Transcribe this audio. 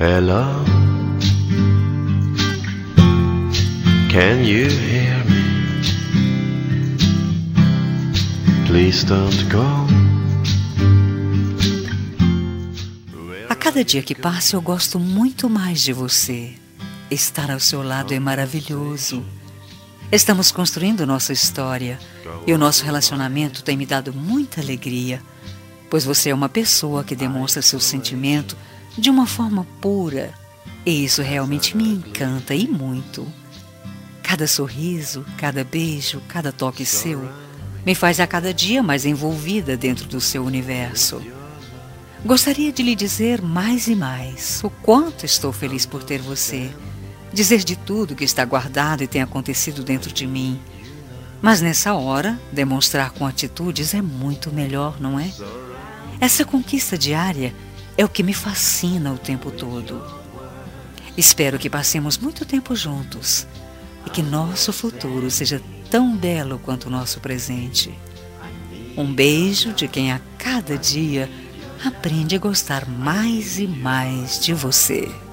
Hello, can you hear me? Please don't go. A cada dia que passa eu gosto muito mais de você. Estar ao seu lado é maravilhoso. Estamos construindo nossa história e o nosso relacionamento tem me dado muita alegria, pois você é uma pessoa que demonstra seu sentimento de uma forma pura e isso realmente me encanta e muito. Cada sorriso, cada beijo, cada toque seu me faz a cada dia mais envolvida dentro do seu universo. Gostaria de lhe dizer mais e mais o quanto estou feliz por ter você, dizer de tudo que está guardado e tem acontecido dentro de mim. Mas nessa hora, demonstrar com atitudes é muito melhor, não é? Essa conquista diária é o que me fascina o tempo todo. Espero que passemos muito tempo juntos e que nosso futuro seja tão belo quanto o nosso presente. Um beijo de quem a cada dia aprende a gostar mais e mais de você.